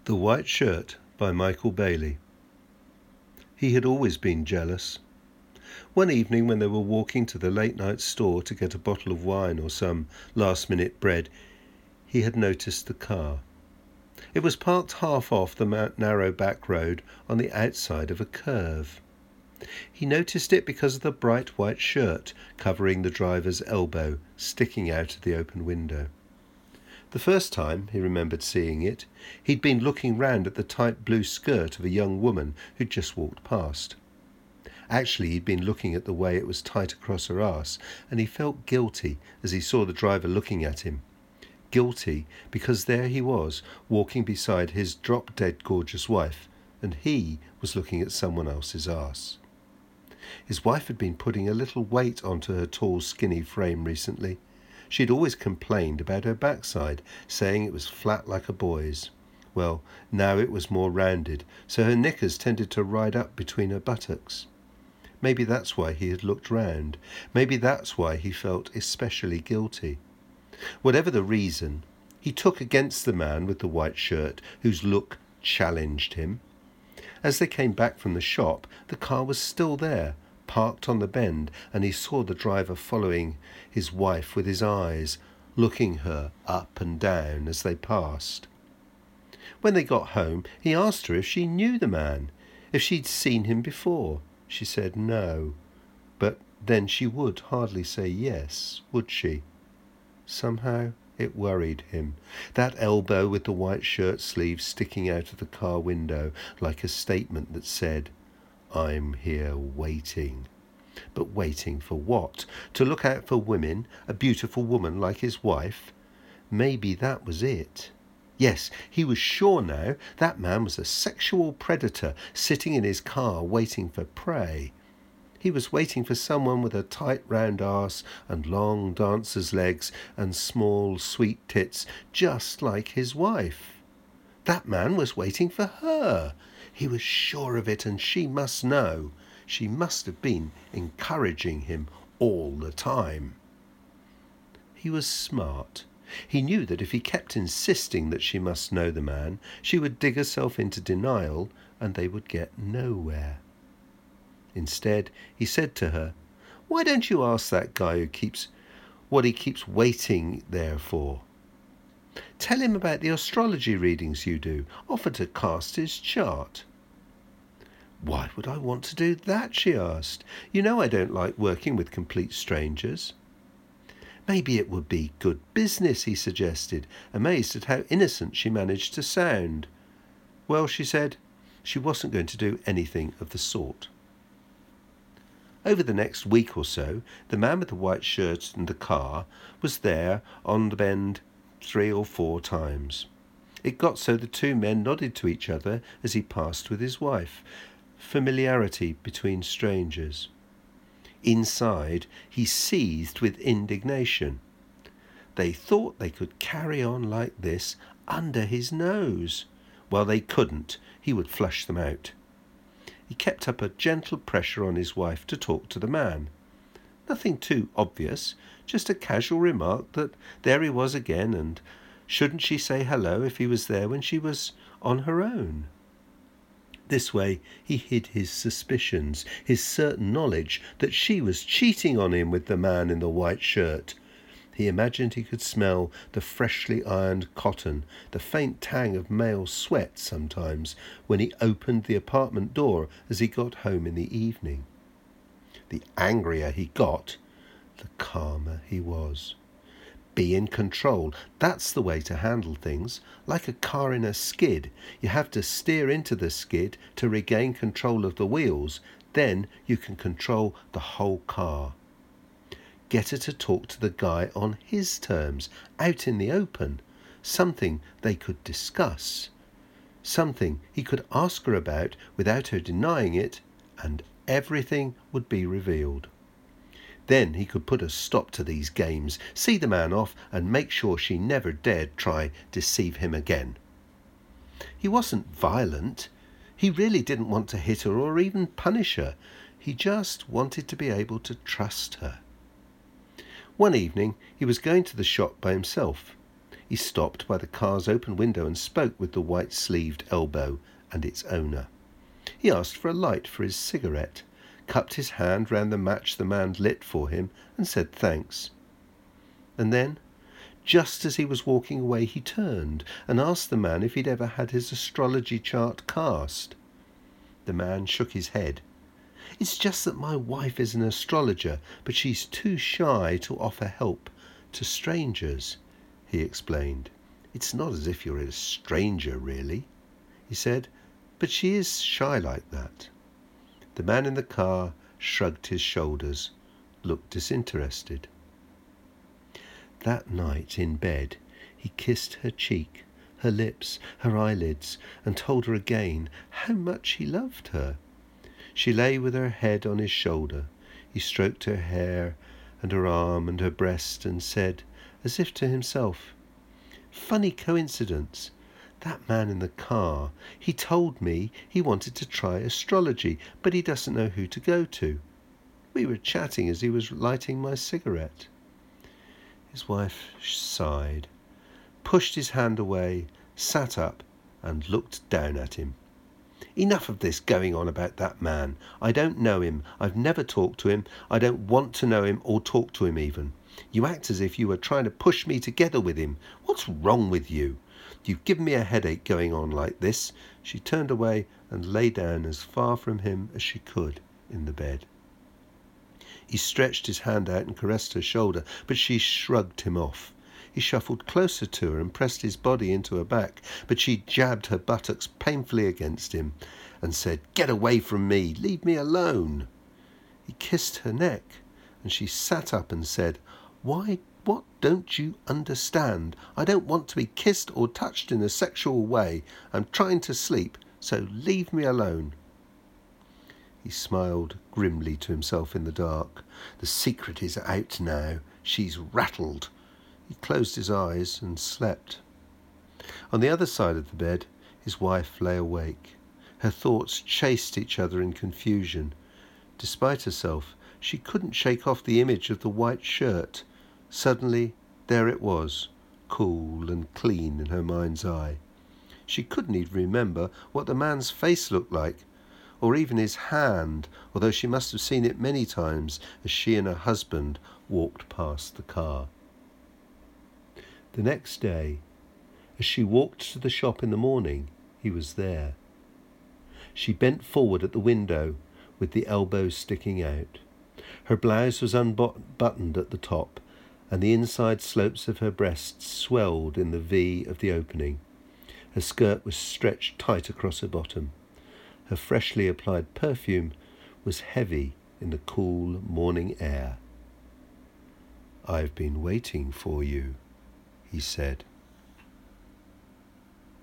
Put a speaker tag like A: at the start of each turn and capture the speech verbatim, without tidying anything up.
A: The White Shirt by Michael Bailey. He had always been jealous. One evening when they were walking to the late-night store to get a bottle of wine or some last-minute bread, he had noticed the car. It was parked half off the narrow back road on the outside of a curve. He noticed it because of the bright white shirt covering the driver's elbow sticking out of the open window. The first time he remembered seeing it, he'd been looking round at the tight blue skirt of a young woman who'd just walked past. Actually, he'd been looking at the way it was tight across her arse, and he felt guilty as he saw the driver looking at him. Guilty because there he was, walking beside his drop-dead gorgeous wife, and he was looking at someone else's arse. His wife had been putting a little weight onto her tall, skinny frame recently. She'd always complained about her backside, saying it was flat like a boy's. Well, now it was more rounded, so her knickers tended to ride up between her buttocks. Maybe that's why he had looked round. Maybe that's why he felt especially guilty. Whatever the reason, he took against the man with the white shirt, whose look challenged him. As they came back from the shop, the car was still there, parked on the bend, and he saw the driver following his wife with his eyes, looking her up and down as they passed. When they got home, he asked her if she knew the man, if she'd seen him before. She said no, but then she would hardly say yes, would she? Somehow it worried him, that elbow with the white shirt sleeve sticking out of the car window like a statement that said, "I'm here waiting." But waiting for what? To look out for women, a beautiful woman like his wife? Maybe that was it. Yes, he was sure now that man was a sexual predator sitting in his car waiting for prey. He was waiting for someone with a tight round arse and long dancer's legs and small sweet tits just like his wife. That man was waiting for her. He was sure of it, and she must know. She must have been encouraging him all the time. He was smart. He knew that if he kept insisting that she must know the man, she would dig herself into denial and they would get nowhere. Instead, he said to her, "Why don't you ask that guy who keeps what he keeps waiting there for? Tell him about the astrology readings you do. Offer to cast his chart." "Why would I want to do that?" she asked. "You know I don't like working with complete strangers." "Maybe it would be good business," he suggested, amazed at how innocent she managed to sound. Well, she said, she wasn't going to do anything of the sort. Over the next week or so, the man with the white shirt and the car was there on the bend three or four times. It got so the two men nodded to each other as he passed with his wife. Familiarity between strangers. Inside, he seethed with indignation. They thought they could carry on like this under his nose. Well, they couldn't. He would flush them out. He kept up a gentle pressure on his wife to talk to the man. Nothing too obvious, just a casual remark that there he was again, and shouldn't she say hello if he was there when she was on her own? This way he hid his suspicions, his certain knowledge that she was cheating on him with the man in the white shirt. He imagined he could smell the freshly ironed cotton, the faint tang of male sweat sometimes, when he opened the apartment door as he got home in the evening. The angrier he got, the calmer he was. Be in control. That's the way to handle things. Like a car in a skid. You have to steer into the skid to regain control of the wheels. Then you can control the whole car. Get her to talk to the guy on his terms, out in the open. Something they could discuss. Something he could ask her about without her denying it, and everything would be revealed. Then he could put a stop to these games, see the man off, and make sure she never dared try deceive him again. He wasn't violent. He really didn't want to hit her or even punish her. He just wanted to be able to trust her. One evening he was going to the shop by himself. He He stopped by the car's open window and spoke with the white-sleeved elbow and its owner. He asked for a light for his cigarette, cupped his hand round the match the man lit for him, and said thanks. And then, just as he was walking away, he turned and asked the man if he'd ever had his astrology chart cast. The man shook his head. "It's just that my wife is an astrologer, but she's too shy to offer help to strangers," he explained. "It's not as if you're a stranger, really," he said, "but she is shy like that." The man in the car shrugged his shoulders, looked disinterested. That night in bed, he kissed her cheek, her lips, her eyelids, and told her again how much he loved her. She lay with her head on his shoulder. He stroked her hair and her arm and her breast and said, as if to himself, "Funny coincidence. That man in the car, he told me he wanted to try astrology, but he doesn't know who to go to. We were chatting as he was lighting my cigarette." His wife sighed, pushed his hand away, sat up, and looked down at him. "Enough of this going on about that man. I don't know him. I've never talked to him. I don't want to know him or talk to him even. You act as if you were trying to push me together with him. What's wrong with you? You've given me a headache going on like this." She turned away and lay down as far from him as she could in the bed. He stretched his hand out and caressed her shoulder, but she shrugged him off. He shuffled closer to her and pressed his body into her back, but she jabbed her buttocks painfully against him and said, "Get away from me, leave me alone." He kissed her neck, and she sat up and said, "Why, what don't you understand? I don't want to be kissed or touched in a sexual way. I'm trying to sleep, so leave me alone." He smiled grimly to himself in the dark. The secret is out now. She's rattled. He closed his eyes and slept. On the other side of the bed, his wife lay awake. Her thoughts chased each other in confusion. Despite herself, she couldn't shake off the image of the white shirt. Suddenly, there it was, cool and clean in her mind's eye. She couldn't even remember what the man's face looked like, or even his hand, although she must have seen it many times as she and her husband walked past the car. The next day, as she walked to the shop in the morning, he was there. She bent forward at the window with the elbows sticking out. Her blouse was unbuttoned at the top, and the inside slopes of her breasts swelled in the V of the opening. Her skirt was stretched tight across her bottom. Her freshly applied perfume was heavy in the cool morning air. "I've been waiting for you," he said.